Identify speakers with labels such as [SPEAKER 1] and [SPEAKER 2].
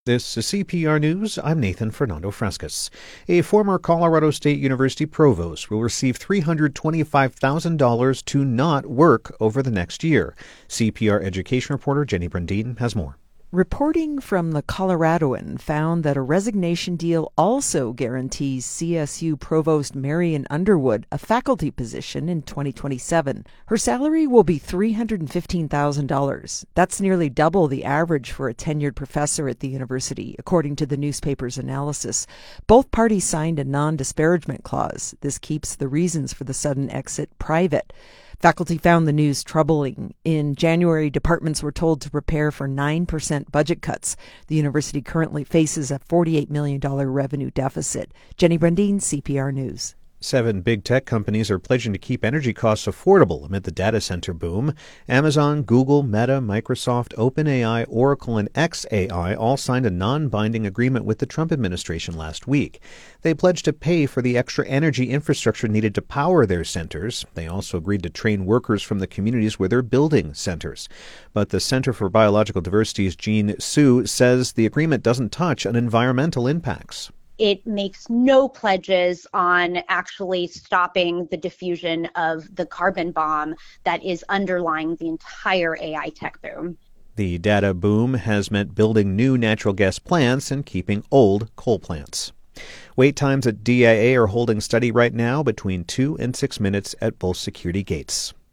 [SPEAKER 1] This is CPR News. I'm Nathan Fernando Frescas. A former Colorado State University provost will receive $325,000 to not work over the next year. CPR education reporter Jenny Brandine has more.
[SPEAKER 2] Reporting from the Coloradoan found that a resignation deal also guarantees CSU Provost Marion Underwood a faculty position in 2027. Her salary will be $315,000. That's nearly double the average for a tenured professor at the university, according to the newspaper's analysis. Both parties signed a non-disparagement clause. This keeps the reasons for the sudden exit private. Faculty found the news troubling. In January, departments were told to prepare for 9% budget cuts. The university currently faces a $48 million revenue deficit. Jenny Brandine, CPR News.
[SPEAKER 1] 7 big tech companies are pledging to keep energy costs affordable amid the data center boom. Amazon, Google, Meta, Microsoft, OpenAI, Oracle, and xAI all signed a non-binding agreement with the Trump administration last week. They pledged to pay for the extra energy infrastructure needed to power their centers. They also agreed to train workers from the communities where they're building centers. But the Center for Biological Diversity's Jean Su says the agreement doesn't touch on environmental impacts.
[SPEAKER 3] It makes no pledges on actually stopping the diffusion of the carbon bomb that is underlying the entire AI tech boom.
[SPEAKER 1] The data boom has meant building new natural gas plants and keeping old coal plants. Wait times at DIA are holding steady right now between 2 and 6 minutes at both security gates.